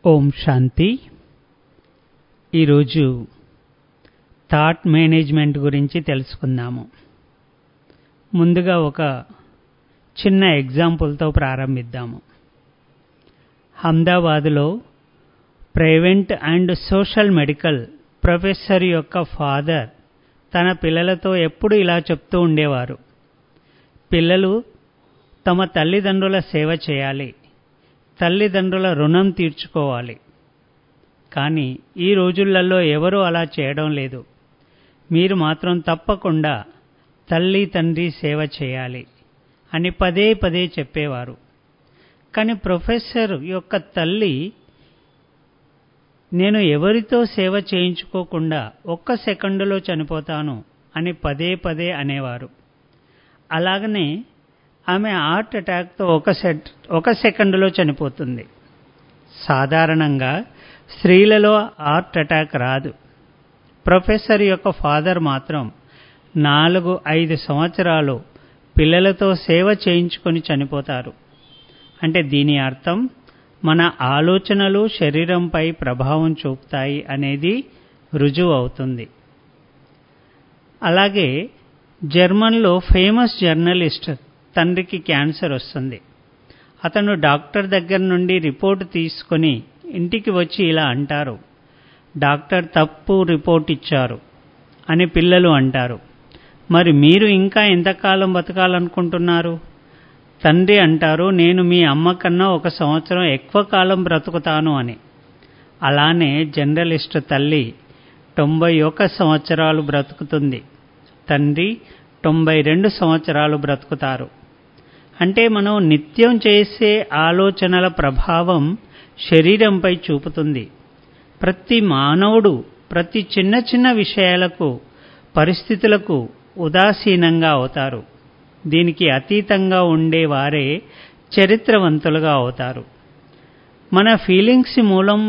ఓం శాంతి. ఈరోజు thought management గురించి తెలుసుకుందాము. ముందుగా ఒక చిన్న ఎగ్జాంపుల్తో ప్రారంభిద్దాము. అహ్మదాబాద్లో private and social medical professor యొక్క ఫాదర్ తన పిల్లలతో ఎప్పుడు ఇలా చెప్తూ ఉండేవారు, పిల్లలు తమ తల్లిదండ్రుల సేవ చేయాలి, తల్లిదండ్రుల రుణం తీర్చుకోవాలి. కానీ ఈ రోజులలో ఎవరూ అలా చేయడం లేదు. మీరు మాత్రం తప్పకుండా తల్లి తండ్రి సేవ చేయాలి అని పదే పదే చెప్పేవారు. కానీ ప్రొఫెసర్ యొక్క తల్లి, నేను ఎవరితో సేవ చేయించుకోకుండా 1 సెకండులో చనిపోతాను అని పదే పదే అనేవారు. అలాగనే ఆమె హార్ట్ అటాక్తో 1 సెకండులో చనిపోతుంది. సాధారణంగా స్త్రీలలో హార్ట్ అటాక్ రాదు. ప్రొఫెసర్ యొక్క ఫాదర్ మాత్రం 4-5 సంవత్సరాలు పిల్లలతో సేవ చేయించుకొని చనిపోతారు. అంటే దీని అర్థం మన ఆలోచనలు శరీరంపై ప్రభావం చూపుతాయి అనేది రుజువు అవుతుంది. అలాగే జర్మన్లో ఫేమస్ జర్నలిస్ట్ తండ్రికి క్యాన్సర్ వస్తుంది. అతను డాక్టర్ దగ్గర నుండి రిపోర్ట్ తీసుకొని ఇంటికి వచ్చి ఇలా అంటారు, డాక్టర్ తప్పు రిపోర్ట్ ఇచ్చారు అని పిల్లలు అంటారు. మరి మీరు ఇంకా ఎంతకాలం బతకాలనుకుంటున్నారు? తండ్రి అంటారు, నేను మీ అమ్మ కన్నా 1 సంవత్సరం ఎక్కువ కాలం బ్రతుకుతాను అని. అలానే జర్నలిస్ట్ తల్లి 91 సంవత్సరాలు బ్రతుకుతుంది, తండ్రి 92 సంవత్సరాలు బ్రతుకుతారు. అంటే మనం నిత్యం చేసే ఆలోచనల ప్రభావం శరీరంపై చూపుతుంది. ప్రతి మానవుడు ప్రతి చిన్న చిన్న విషయాలకు, పరిస్థితులకు ఉదాసీనంగా అవుతారు. దీనికి అతీతంగా ఉండేవారే చరిత్రవంతులుగా అవుతారు. మన ఫీలింగ్స్ మూలం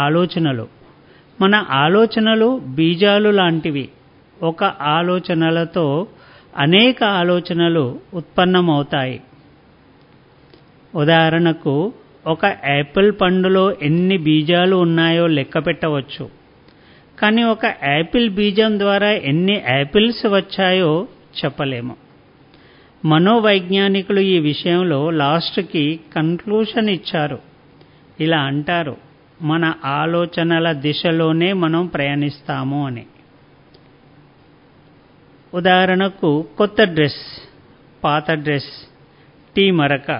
మన ఆలోచనలు బీజాలు లాంటివి. ఒక ఆలోచనలతో అనేక ఆలోచనలు ఉత్పన్నమవుతాయి. ఉదాహరణకు ఒక యాపిల్ పండులో ఎన్ని బీజాలు ఉన్నాయో లెక్క పెట్టవచ్చు. కానీ ఒక యాపిల్ బీజం ద్వారా ఎన్ని యాపిల్స్ వచ్చాయో చెప్పలేము. మనోవైజ్ఞానికులు ఈ విషయంలో లాస్ట్కి కన్క్లూషన్ ఇచ్చారు. ఇలా అంటారు, మన ఆలోచనల దిశలోనే మనం ప్రయాణిస్తాము అని. ఉదాహరణకు కొత్త డ్రెస్, పాత డ్రెస్, టీ మరక.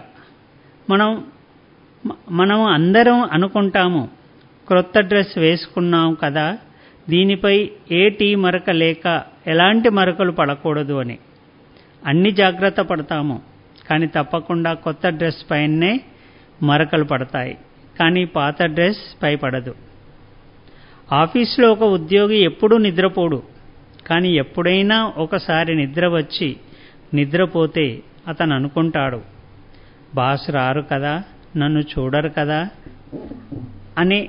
మనం అందరం అనుకుంటాము, క్రొత్త డ్రెస్ వేసుకున్నాం కదా, దీనిపై ఏ టీ మరక లేక ఎలాంటి మరకలు పడకూడదు అని. అన్ని జాగ్రత్త పడతాము, కానీ తప్పకుండా కొత్త డ్రెస్ పైనే మరకలు పడతాయి, కానీ పాత డ్రెస్ పై పడదు. ఆఫీసులో ఒక ఉద్యోగి ఎప్పుడూ నిద్రపోడు, కానీ ఎప్పుడైనా ఒకసారి నిద్ర వచ్చి నిద్రపోతే అతను అనుకుంటాడు, బాస్ రారు కదా, నన్ను చూడరు కదా అని.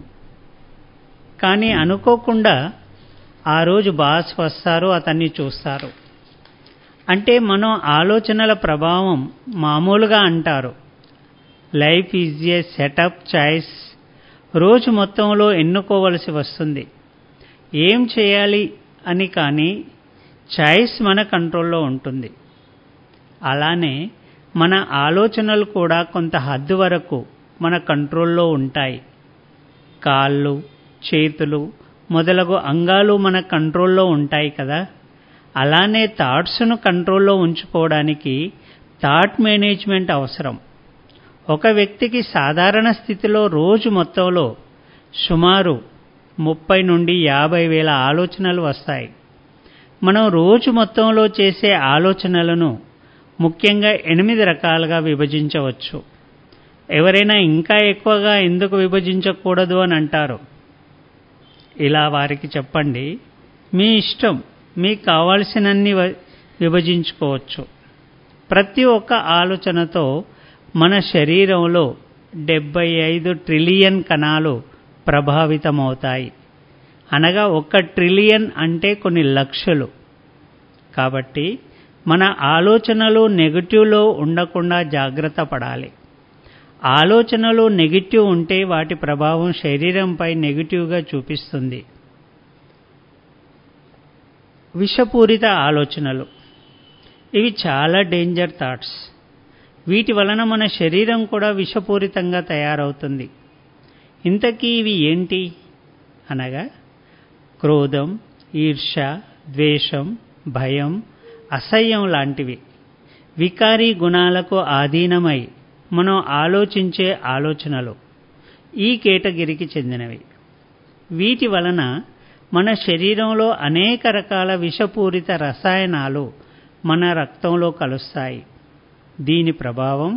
కానీ అనుకోకుండా ఆ రోజు బాస్ వస్తారు, అతన్ని చూస్తారు. అంటే మనం ఆలోచనల ప్రభావం. మామూలుగా అంటారు, life is a set of choice. రోజు మొత్తంలో ఎన్నుకోవలసి వస్తుంది ఏం చేయాలి అని. కానీ చాయిస్ మన కంట్రోల్లో ఉంటుంది. అలానే మన ఆలోచనలు కూడా కొంత హద్దు వరకు మన కంట్రోల్లో ఉంటాయి. కాళ్ళు, చేతులు మొదలగు అంగాలు మన కంట్రోల్లో ఉంటాయి కదా. అలానే థాట్స్ను కంట్రోల్లో ఉంచుకోవడానికి థాట్ మేనేజ్మెంట్ అవసరం. ఒక వ్యక్తికి సాధారణ స్థితిలో రోజు మొత్తంలో సుమారు 30 నుండి 50 వేల ఆలోచనలు వస్తాయి. మనం రోజు మొత్తంలో చేసే ఆలోచనలను ముఖ్యంగా 8 రకాలుగా విభజించవచ్చు. ఎవరైనా ఇంకా ఎక్కువగా ఎందుకు విభజించకూడదు అని అంటారు. ఇలా వారికి చెప్పండి, మీ ఇష్టం, మీకు కావాల్సినన్ని విభజించుకోవచ్చు. ప్రతి ఒక్క ఆలోచనతో మన శరీరంలో 75 ట్రిలియన్ కణాలు ప్రభావితమవుతాయి. అనగా 1 ట్రిలియన్ అంటే కొన్ని లక్షలు. కాబట్టి మన ఆలోచనలు నెగటివ్లో ఉండకుండా జాగ్రత్త పడాలి. ఆలోచనలు నెగిటివ్ ఉంటే వాటి ప్రభావం శరీరంపై నెగిటివ్గా చూపిస్తుంది. విషపూరిత ఆలోచనలు ఇవి చాలా డేంజర్ థాట్స్. వీటి వలన మన శరీరం కూడా విషపూరితంగా తయారవుతుంది. ఇంతకీ ఇవి ఏంటి అనగా క్రోధం, ఈర్ష్య, ద్వేషం, భయం, అసహ్యం లాంటివి వికారీ గుణాలకు ఆధీనమై మనం ఆలోచించే ఆలోచనలు ఈ కేటగిరీకి చెందినవి. వీటి వలన మన శరీరంలో అనేక రకాల విషపూరిత రసాయనాలు మన రక్తంలో కలుస్తాయి. దీని ప్రభావం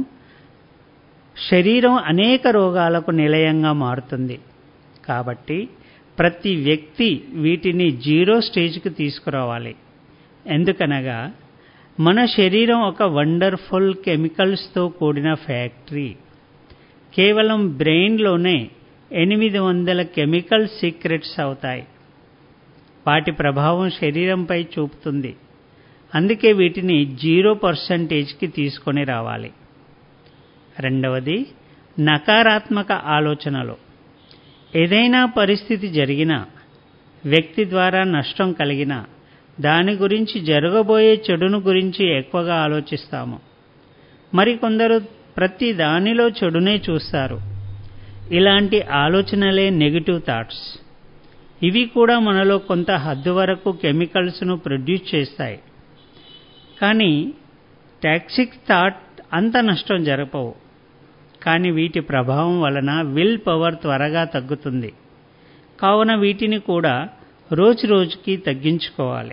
శరీరం అనేక రోగాలకు నిలయంగా మారుతుంది. కాబట్టి ప్రతి వ్యక్తి వీటిని జీరో స్టేజ్కి తీసుకురావాలి. ఎందుకనగా మన శరీరం ఒక వండర్ఫుల్ కెమికల్స్తో కూడిన ఫ్యాక్టరీ. కేవలం బ్రెయిన్లోనే 800 కెమికల్ సీక్రెట్స్ అవుతాయి. వాటి ప్రభావం శరీరంపై చూపుతుంది. అందుకే వీటిని 0%కి తీసుకొని రావాలి. రెండవది నకారాత్మక ఆలోచనలు. ఏదైనా పరిస్థితి జరిగినా, వ్యక్తి ద్వారా నష్టం కలిగినా దాని గురించి జరగబోయే చెడును గురించి ఎక్కువగా ఆలోచిస్తాము. మరికొందరు ప్రతి దానిలో చెడునే చూస్తారు. ఇలాంటి ఆలోచనలే నెగిటివ్ థాట్స్. ఇవి కూడా మనలో కొంత హద్దు వరకు కెమికల్స్ను ప్రొడ్యూస్ చేస్తాయి. కానీ టాక్సిక్ థాట్ అంత నష్టం జరపవు. కానీ వీటి ప్రభావం వలన విల్ పవర్ త్వరగా తగ్గుతుంది. కావున వీటిని కూడా రోజురోజుకి తగ్గించుకోవాలి.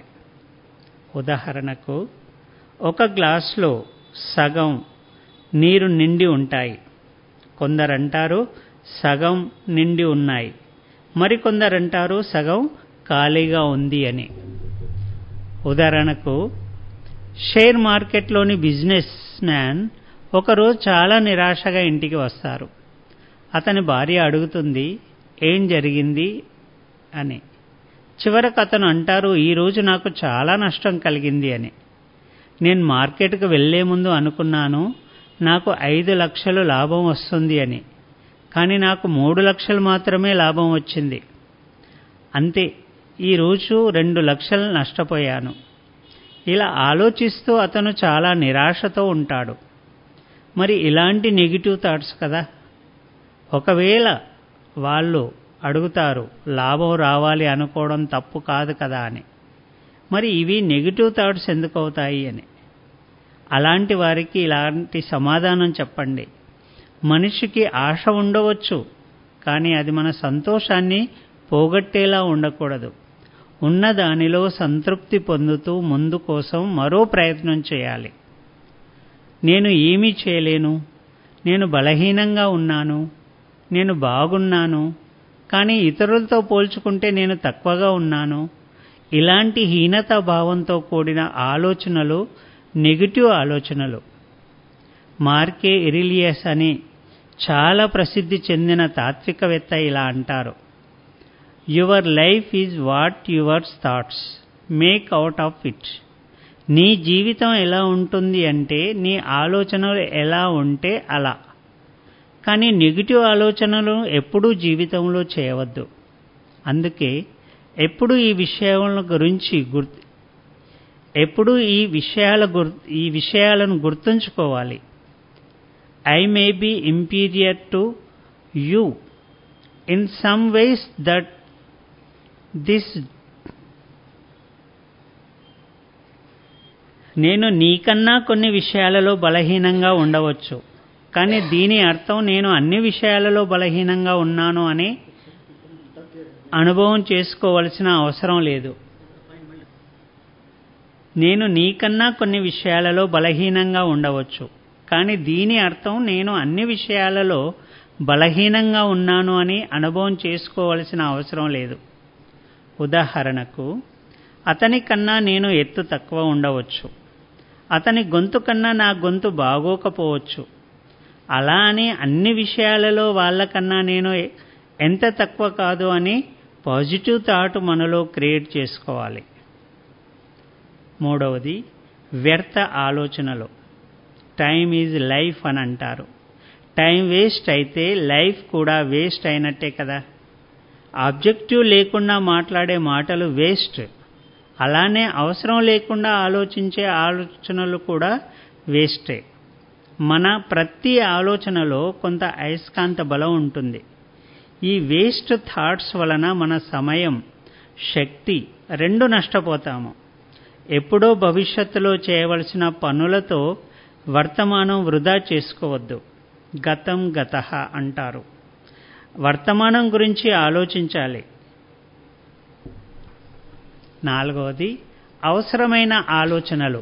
ఉదాహరణకు ఒక గ్లాసులో సగం నీరు నిండి ఉంటాయి. కొందరంటారు సగం నిండి ఉన్నాయి, మరికొందరంటారు సగం ఖాళీగా ఉంది అని. ఉదాహరణకు షేర్ మార్కెట్లోని బిజినెస్ మ్యాన్ ఒకరోజు చాలా నిరాశగా ఇంటికి వస్తారు. అతని భార్య అడుగుతుంది, ఏం జరిగింది అని. చివరకు అతను అంటారు, ఈరోజు నాకు చాలా నష్టం కలిగింది అని. నేను మార్కెట్కు వెళ్లే ముందు అనుకున్నాను నాకు 5 లక్షలు లాభం వస్తుంది అని. కానీ నాకు 3 లక్షలు మాత్రమే లాభం వచ్చింది. అంతే, ఈరోజు 2 లక్షలు నష్టపోయాను. ఇలా ఆలోచిస్తూ అతను చాలా నిరాశతో ఉంటాడు. మరి ఇలాంటి నెగిటివ్ థాట్స్ కదా. ఒకవేళ వాళ్ళు అడుగుతారు, లాభం రావాలి అనుకోవడం తప్పు కాదు కదా అని. మరి ఇవి నెగిటివ్ థాట్స్ ఎందుకు అవుతాయి అని. అలాంటి వారికి ఇలాంటి సమాధానం చెప్పండి. మనిషికి ఆశ ఉండవచ్చు, కానీ అది మన సంతోషాన్ని పోగొట్టేలా ఉండకూడదు. ఉన్న దానిలో సంతృప్తి పొందుతూ ముందు కోసం మరో ప్రయత్నం చేయాలి. నేను ఏమీ చేయలేను, నేను బలహీనంగా ఉన్నాను, నేను బాగున్నాను, కానీ ఇతరులతో పోల్చుకుంటే నేను తక్కువగా ఉన్నాను. ఇలాంటి హీనతా భావంతో కూడిన ఆలోచనలు నెగిటివ్ ఆలోచనలు. మార్కే ఇరిలియస్ అని చాలా ప్రసిద్ధి చెందిన తాత్వికవేత్త ఇలా అంటారు, your life is what your thoughts make out of it. నీ జీవితం ఎలా ఉంటుంది అంటే నీ ఆలోచనలు ఎలా ఉంటే అలా. కానీ నెగిటివ్ ఆలోచనలు ఎప్పుడూ జీవితంలో చేయవద్దు. అందుకే ఎప్పుడూ ఈ విషయాలను గుర్తుంచుకోవాలి. I may be inferior to you in some ways that this. నేను నీకన్నా కొన్ని విషయాలలో బలహీనంగా ఉండవచ్చు, కానీ దీని అర్థం నేను అన్ని విషయాలలో బలహీనంగా ఉన్నాను అని అనుభవం చేసుకోవలసిన అవసరం లేదు. నేను నీకన్నా కొన్ని విషయాలలో బలహీనంగా ఉండవచ్చు, కానీ దీని అర్థం నేను అన్ని విషయాలలో బలహీనంగా ఉన్నాను అని అనుభవం చేసుకోవలసిన అవసరం లేదు. ఉదాహరణకు అతని కన్నా నేను ఎత్తు తక్కువ ఉండవచ్చు, అతని గొంతు కన్నా నా గొంతు బాగోకపోవచ్చు. అలా అని అన్ని విషయాలలో వాళ్ళకన్నా నేను ఎంత తక్కువ కాదు అని పాజిటివ్ థాట్ మనలో క్రియేట్ చేసుకోవాలి. మూడవది వ్యర్థ ఆలోచనలు. టైమ్ ఈజ్ లైఫ్ అని అంటారు. టైం వేస్ట్ అయితే లైఫ్ కూడా వేస్ట్ అయినట్టే కదా. ఆబ్జెక్టివ్ లేకుండా మాట్లాడే మాటలు వేస్ట్. అలానే అవసరం లేకుండా ఆలోచించే ఆలోచనలు కూడా వేస్టే. మన ప్రతి ఆలోచనలో కొంత అయస్కాంత బలం ఉంటుంది. ఈ వేస్ట్ థాట్స్ వలన మన సమయం, శక్తి రెండు నష్టపోతాము. ఎప్పుడో భవిష్యత్తులో చేయవలసిన పనులతో వర్తమానం వృధా చేసుకోవద్దు. గతం గతః అంటారు. వర్తమానం గురించి ఆలోచించాలి. 4వది అవసరమైన ఆలోచనలు.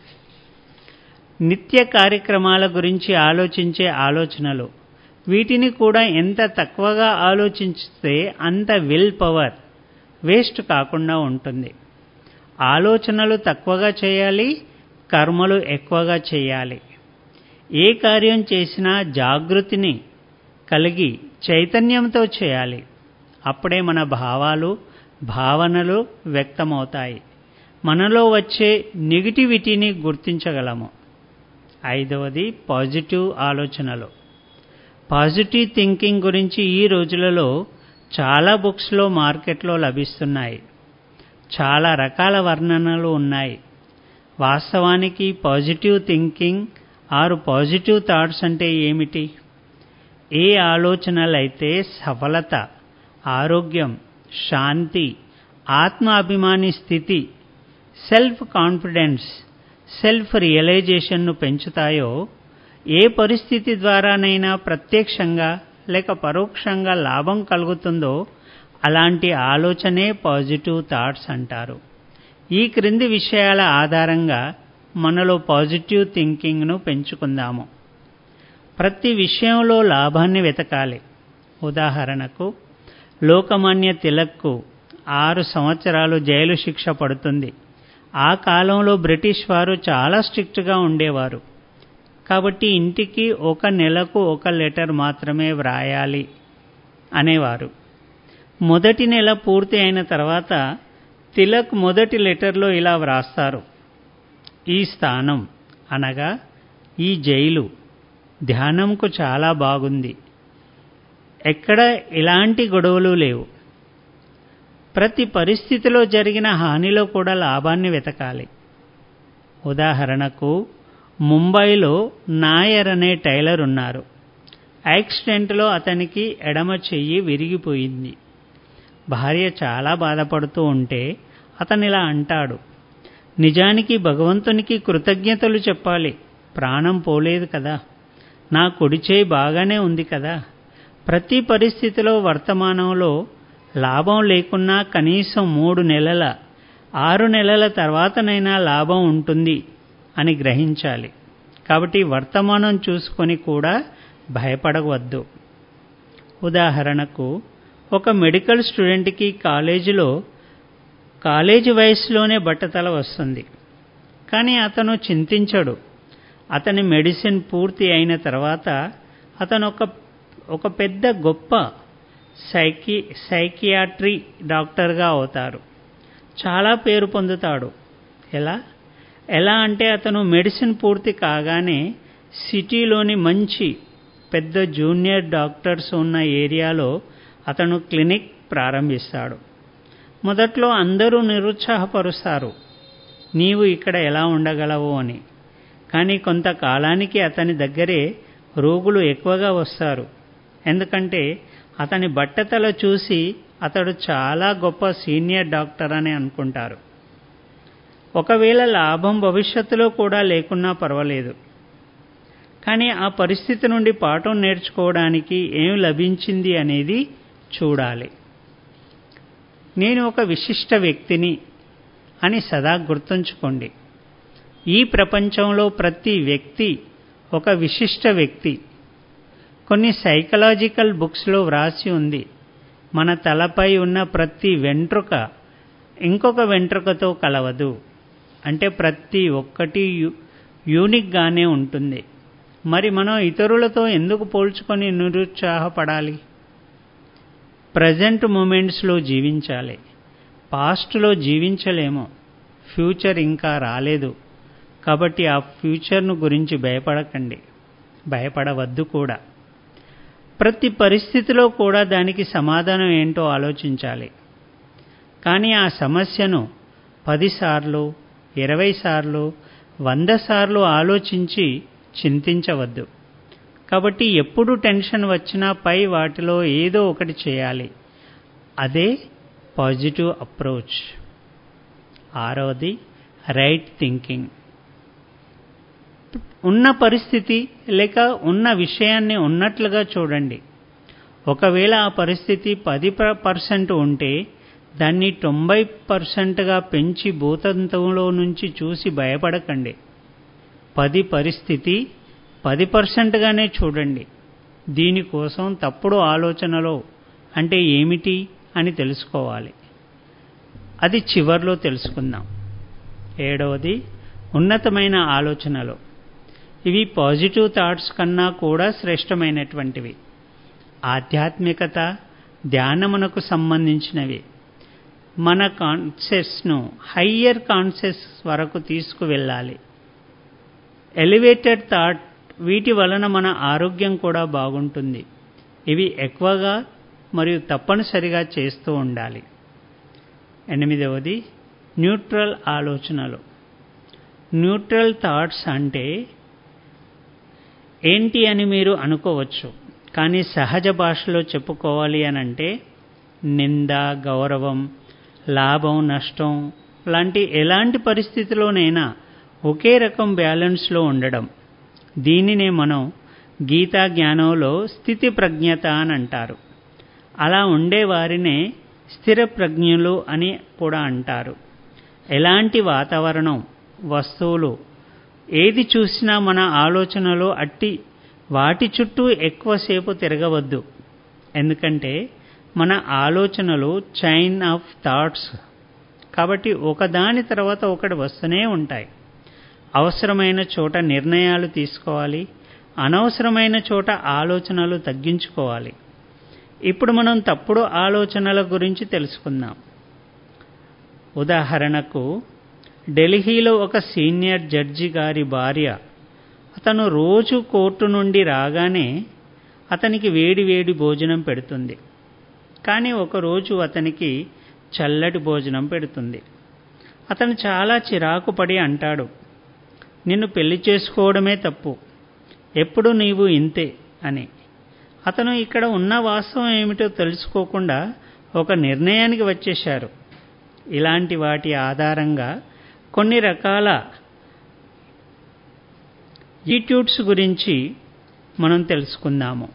నిత్య కార్యక్రమాల గురించి ఆలోచించే ఆలోచనలు. వీటిని కూడా ఎంత తక్కువగా ఆలోచిస్తే అంత విల్ పవర్ వేస్ట్ కాకుండా ఉంటుంది. ఆలోచనలు తక్కువగా చేయాలి, కర్మలు ఎక్కువగా చేయాలి. ఏ కార్యం చేసినా జాగృతిని కలిగి చైతన్యంతో చేయాలి. అప్పుడే మన భావాలు, భావనలు వ్యక్తమవుతాయి. మనలో వచ్చే నెగటివిటీని గుర్తించగలము. 5వది పాజిటివ్ ఆలోచనలు. పాజిటివ్ థింకింగ్ గురించి ఈ రోజులలో చాలా బుక్స్లో మార్కెట్లో లభిస్తున్నాయి. చాలా రకాల వర్ణనలు ఉన్నాయి. వాస్తవానికి positive thinking or positive thoughts అంటే ఏమిటి? ఏ ఆలోచనలైతే సఫలత, ఆరోగ్యం, శాంతి, ఆత్మ అభిమాని స్థితి, సెల్ఫ్ కాన్ఫిడెన్స్, సెల్ఫ్ రియలైజేషన్ను పెంచుతాయో, ఏ పరిస్థితి ద్వారానైనా ప్రత్యక్షంగా లేక పరోక్షంగా లాభం కలుగుతుందో అలాంటి ఆలోచనే పాజిటివ్ థాట్స్ అంటారు. ఈ క్రింది విషయాల ఆధారంగా మనలో పాజిటివ్ థింకింగ్ను పెంచుకుందాము. ప్రతి విషయంలో లాభాన్ని వెతకాలి. ఉదాహరణకు లోకమాన్య తిలక్కు 6 సంవత్సరాలు జైలు శిక్ష పడుతుంది. ఆ కాలంలో బ్రిటిష్ వారు చాలా స్ట్రిక్ట్గా ఉండేవారు. కాబట్టి ఇంటికి 1 నెలకు 1 లెటర్ మాత్రమే వ్రాయాలి అనేవారు. మొదటి నెల పూర్తి అయిన తర్వాత తిలక్ మొదటి లెటర్లో ఇలా వ్రాస్తారు: ఈ స్థానం అనగా ఈ జైలు ధ్యానంకు చాలా బాగుంది. ఎక్కడ ఎలాంటి గొడవలు లేవు. ప్రతి పరిస్థితిలో జరిగిన హానిలో కూడా లాభాన్ని వెతకాలి. ఉదాహరణకు ముంబైలో నాయర్ అనే టైలర్ ఉన్నారు. యాక్సిడెంట్లో అతనికి ఎడమ చెయ్యి విరిగిపోయింది. భార్య చాలా బాధపడుతూ ఉంటే అతనిలా అంటాడు: నిజానికి భగవంతునికి కృతజ్ఞతలు చెప్పాలి. ప్రాణం పోలేదు కదా, నా కుడి చేయి బాగానే ఉంది కదా. ప్రతి పరిస్థితిలో వర్తమానంలో లాభం లేకున్నా కనీసం 3 నెలల 6 నెలల తర్వాతనైనా లాభం ఉంటుంది అని గ్రహించాలి. కాబట్టి వర్తమానం చూసుకొని కూడా భయపడవద్దు. ఉదాహరణకు ఒక మెడికల్ స్టూడెంట్కి కాలేజీ వయసులోనే బట్టతల వస్తుంది. కానీ అతను చింతించడు. అతని మెడిసిన్ పూర్తి అయిన తర్వాత అతను ఒక పెద్ద గొప్ప సైకియాట్రీ డాక్టర్గా అవుతారు. చాలా పేరు పొందుతాడు. ఎలా అంటే అతను మెడిసిన్ పూర్తి కాగానే సిటీలోని మంచి పెద్ద జూనియర్ డాక్టర్స్ ఉన్న ఏరియాలో అతను క్లినిక్ ప్రారంభిస్తాడు. మొదట్లో అందరూ నిరుత్సాహపరుస్తారు, నీవు ఇక్కడ ఎలా ఉండగలవు అని. కానీ కొంతకాలానికి అతని దగ్గరే రోగులు ఎక్కువగా వస్తారు. ఎందుకంటే అతని బట్టతల చూసి అతడు చాలా గొప్ప సీనియర్ డాక్టర్ అని అనుకుంటారు. ఒకవేళ లాభం భవిష్యత్తులో కూడా లేకున్నా పర్వాలేదు. కానీ ఆ పరిస్థితి నుండి పాఠం నేర్చుకోవడానికి ఏం లభించింది అనేది చూడాలి. నేను ఒక విశిష్ట వ్యక్తిని అని సదా గుర్తుంచుకోండి. ఈ ప్రపంచంలో ప్రతి వ్యక్తి ఒక విశిష్ట వ్యక్తి. కొన్ని సైకలాజికల్ బుక్స్లో వ్రాసి ఉంది, మన తలపై ఉన్న ప్రతి వెంట్రుక ఇంకొక వెంట్రుకతో కలవదు. అంటే ప్రతి ఒక్కటి యూనిక్గానే ఉంటుంది. మరి మనం ఇతరులతో ఎందుకు పోల్చుకొని నిరుత్సాహపడాలి? ప్రజెంట్ మూమెంట్స్లో జీవించాలి. పాస్ట్లో జీవించలేము. ఫ్యూచర్ ఇంకా రాలేదు. కాబట్టి ఆ ఫ్యూచర్ను గురించి భయపడకండి, భయపడవద్దు కూడా. ప్రతి పరిస్థితిలో కూడా దానికి సమాధానం ఏంటో ఆలోచించాలి. కానీ ఆ సమస్యను 10 సార్లు, 20 సార్లు, 100 సార్లు ఆలోచించి చింతించవద్దు. కాబట్టి ఎప్పుడు టెన్షన్ వచ్చినా పై వాటిలో ఏదో ఒకటి చేయాలి. అదే పాజిటివ్ అప్రోచ్. 6వది రైట్ థింకింగ్. ఉన్న పరిస్థితి లేక ఉన్న విషయాన్ని ఉన్నట్లుగా చూడండి. ఒకవేళ ఆ పరిస్థితి 10% ఉంటే దాన్ని 90%గా పెంచి భూతంతంలో నుంచి చూసి భయపడకండి. 10 పరిస్థితి 10%గానే చూడండి. దీనికోసం తప్పుడు ఆలోచనలో అంటే ఏమిటి అని తెలుసుకోవాలి. అది చివర్లో తెలుసుకుందాం. 7వది ఉన్నతమైన ఆలోచనలు. ఇవి పాజిటివ్ థాట్స్ కన్నా కూడా శ్రేష్టమైనటువంటివి. ఆధ్యాత్మికత, ధ్యానమునకు సంబంధించినవి. మన కాన్షియస్ను హయ్యర్ కాన్షియస్ వరకు తీసుకువెళ్ళాలి. ఎలివేటెడ్ థాట్, వీటి వలన మన ఆరోగ్యం కూడా బాగుంటుంది. ఇవి ఎక్కువగా మరియు తప్పనిసరిగా చేస్తూ ఉండాలి. 8వది న్యూట్రల్ ఆలోచనలు. న్యూట్రల్ థాట్స్ అంటే ఏంటి అని మీరు అనుకోవచ్చు. కానీ సహజ భాషలో చెప్పుకోవాలి అనంటే నింద, గౌరవం, లాభం, నష్టం లాంటి ఎలాంటి పరిస్థితిలోనైనా ఒకే రకం బ్యాలెన్స్లో ఉండడం. దీనినే మనం గీతా జ్ఞానంలో స్థితి ప్రజ్ఞత అని అంటారు. అలా ఉండేవారినే స్థిర ప్రజ్ఞులు అని కూడా అంటారు. ఎలాంటి వాతావరణం, వస్తువులు ఏది చూసినా మన ఆలోచనలో వాటి చుట్టూ ఎక్కువసేపు తిరగవద్దు. ఎందుకంటే మన ఆలోచనలు చైన్ ఆఫ్ థాట్స్ కాబట్టి ఒకదాని తర్వాత ఒకటి వస్తూనే ఉంటాయి. అవసరమైన చోట నిర్ణయాలు తీసుకోవాలి. అనవసరమైన చోట ఆలోచనలు తగ్గించుకోవాలి. ఇప్పుడు మనం తప్పుడు ఆలోచనల గురించి తెలుసుకుందాం. ఉదాహరణకు ఢిల్లీలో ఒక సీనియర్ జడ్జి గారి భార్య, అతను రోజు కోర్టు నుండి రాగానే అతనికి వేడి వేడి భోజనం పెడుతుంది. కానీ ఒకరోజు అతనికి చల్లటి భోజనం పెడుతుంది. అతను చాలా చిరాకు పడి అంటాడు, నిన్ను పెళ్లి చేసుకోవడమే తప్పు, ఎప్పుడు నీవు ఇంతే అని. అతను ఇక్కడ ఉన్న వాస్తవం ఏమిటో తెలుసుకోకుండా ఒక నిర్ణయానికి వచ్చేశారు. ఇలాంటి వాటి ఆధారంగా కొన్ని రకాల యాటిట్యూడ్స్ గురించి మనం తెలుసుకుందాము.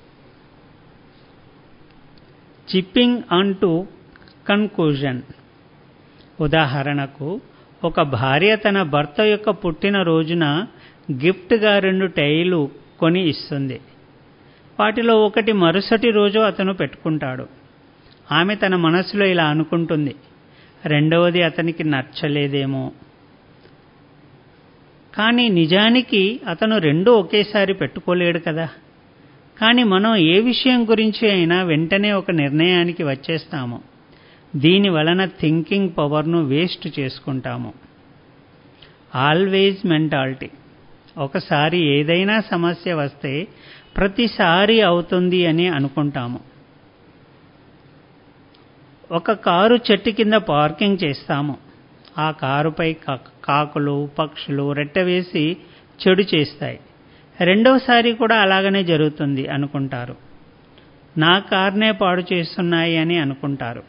Jumping on to conclusion. ఉదాహరణకు ఒక భార్య తన భర్త యొక్క పుట్టినరోజున గిఫ్ట్గా 2 టైలు కొని ఇస్తుంది. వాటిలో ఒకటి మరుసటి రోజు అతను పెట్టుకుంటాడు. ఆమె తన మనసులో ఇలా అనుకుంటుంది, రెండవది అతనికి నచ్చలేదేమో. కానీ నిజానికి అతను 2 ఒకేసారి పెట్టుకోలేడు కదా. కానీ మనం ఏ విషయం గురించి అయినా వెంటనే ఒక నిర్ణయానికి వచ్చేస్తాము. దీని వలన థింకింగ్ పవర్ను వేస్ట్ చేసుకుంటాము. Always mentality. ఒకసారి ఏదైనా సమస్య వస్తే ప్రతిసారి అవుతుంది అని అనుకుంటాము. ఒక కారు చెట్టు కింద పార్కింగ్ చేస్తాము. ఆ కారుపై కాకులు, పక్షులు రెట్టవేసి చెడు చేస్తాయి. రెండవసారి కూడా అలాగనే జరుగుతుంది అనుకుంటారు. నా కార్నే పాడు చేస్తున్నాయి అని అనుకుంటారు.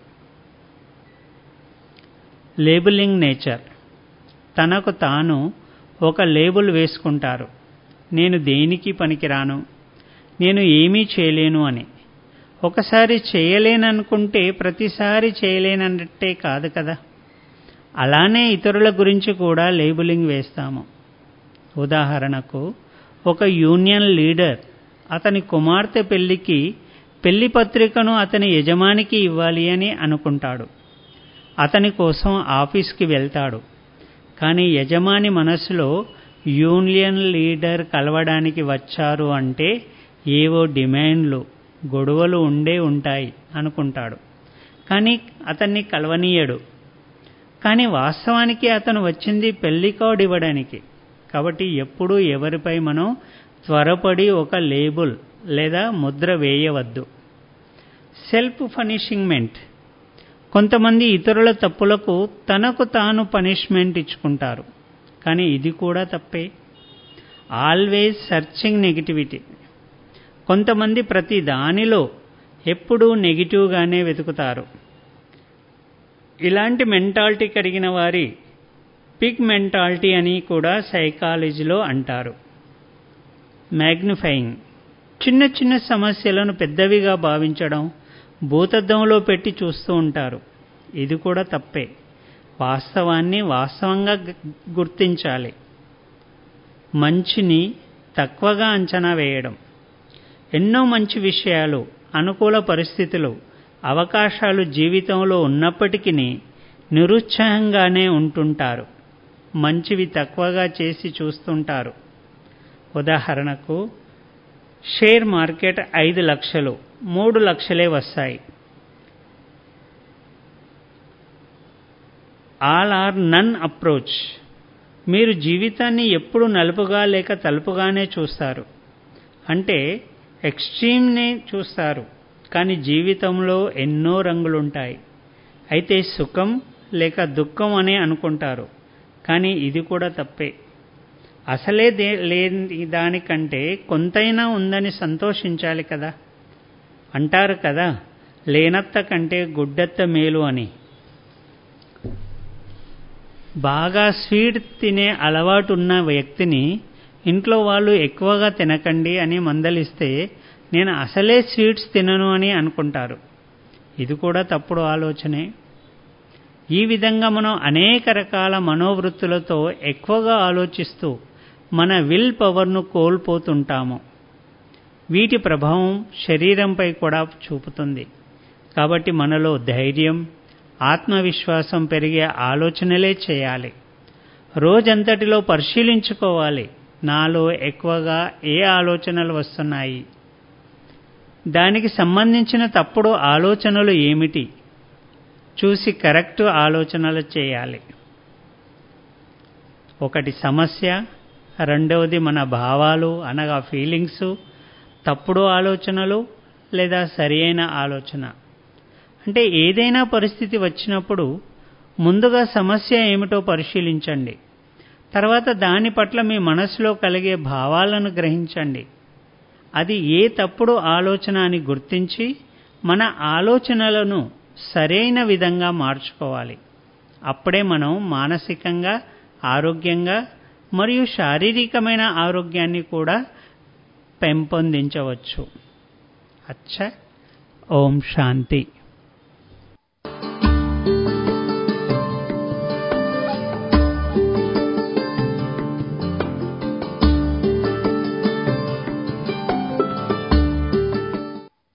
Labelling nature. తనకు తాను ఒక లేబుల్ వేసుకుంటారు. నేను దేనికి పనికిరాను, నేను ఏమీ చేయలేను అని. ఒకసారి చేయలేననుకుంటే ప్రతిసారి చేయలేనన్నట్టే కాదు కదా. అలానే ఇతరుల గురించి కూడా లేబులింగ్ వేస్తాము. ఉదాహరణకు ఒక యూనియన్ లీడర్ అతని కుమార్తె పెళ్లికి పెళ్లి పత్రికను అతని యజమానికి ఇవ్వాలి అని అనుకుంటాడు. అతని కోసం ఆఫీస్కి వెళ్తాడు. కానీ యజమాని మనసులో యూనియన్ లీడర్ కలవడానికి వచ్చారు అంటే ఏవో డిమాండ్లు, గొడవలు ఉంటాయి అనుకుంటాడు. కానీ అతన్ని కలవనీయడు. కానీ వాస్తవానికి అతను వచ్చింది పెళ్లి కార్డు ఇవ్వడానికి. కాబట్టి ఎప్పుడూ ఎవరిపై మనం త్వరపడి ఒక లేబుల్ లేదా ముద్ర వేయవద్దు. Self punishment. కొంతమంది ఇతరుల తప్పులకు తనకు తాను పనిష్మెంట్ ఇచ్చుకుంటారు, కానీ ఇది కూడా తప్పే. Always searching negativity. కొంతమంది ప్రతి దానిలో ఎప్పుడూ నెగిటివ్గానే వెతుకుతారు. ఇలాంటి మెంటాలిటీ కలిగిన వారి పిగ్ మెంటాలిటీ అని కూడా సైకాలజీలో అంటారు. మ్యాగ్నిఫైయింగ్. చిన్న చిన్న సమస్యలను పెద్దవిగా భావించడం, భూతద్దంలో పెట్టి చూస్తూ ఉంటారు. ఇది కూడా తప్పే. వాస్తవాన్ని వాస్తవంగా గుర్తించాలి. మంచిని తక్కువగా అంచనా వేయడం. ఎన్నో మంచి విషయాలు, అనుకూల పరిస్థితులు, అవకాశాలు జీవితంలో ఉన్నప్పటికీ నిరుత్సాహంగానే ఉంటుంటారు. మంచివి తక్కువగా చేసి చూస్తుంటారు. ఉదాహరణకు, షేర్ మార్కెట్ 5 లక్షలు, 3 లక్షలే వస్తాయి. All or none approach. మీరు జీవితాన్ని ఎప్పుడు నలుపుగా లేక తలుపుగానే చూస్తారు. అంటే ఎక్స్ట్రీమ్నే చూస్తారు, కానీ జీవితంలో ఎన్నో రంగులుంటాయి. అయితే సుఖం లేక దుఃఖం అనే అనుకుంటారు, కానీ ఇది కూడా తప్పే. అసలే లేని దానికంటే కొంతైనా ఉందని సంతోషించాలి కదా. అంటారు కదా, లేనత్త కంటే గుడ్డెత్త మేలు అని. బాగా స్వీట్ తినే అలవాటున్న వ్యక్తిని ఇంట్లో వాళ్ళు ఎక్కువగా తినకండి అని మందలిస్తే నేను అసలే స్వీట్స్ తినను అని అనుకుంటారు. ఇది కూడా తప్పుడు ఆలోచనే. ఈ విధంగా మనం అనేక రకాల మనోవృత్తులతో ఎక్కువగా ఆలోచిస్తూ మన విల్ పవర్ను కోల్పోతుంటాము. వీటి ప్రభావం శరీరంపై కూడా చూపుతుంది. కాబట్టి మనలో ధైర్యం, ఆత్మవిశ్వాసం పెరిగే ఆలోచనలే చేయాలి. రోజంతటిలో పరిశీలించుకోవాలి, నాలో ఎక్కువగా ఏ ఆలోచనలు వస్తున్నాయి, దానికి సంబంధించిన తప్పుడు ఆలోచనలు ఏమిటి చూసి కరెక్ట్ ఆలోచనలు చేయాలి. ఒకటి సమస్య, రెండవది మన భావాలు అనగా ఫీలింగ్స్, తప్పుడు ఆలోచనలు లేదా సరియైన ఆలోచన. అంటే ఏదైనా పరిస్థితి వచ్చినప్పుడు ముందుగా సమస్య ఏమిటో పరిశీలించండి. తర్వాత దాని పట్ల మీ మనసులో కలిగే భావాలను గ్రహించండి. అది ఏ తప్పుడు ఆలోచన అని గుర్తించి మన ఆలోచనలను సరైన విధంగా మార్చుకోవాలి. అప్పుడే మనం మానసికంగా ఆరోగ్యంగా మరియు శారీరకమైన ఆరోగ్యాన్ని కూడా పెంపొందించవచ్చు. అచ్చా. ఓం శాంతి.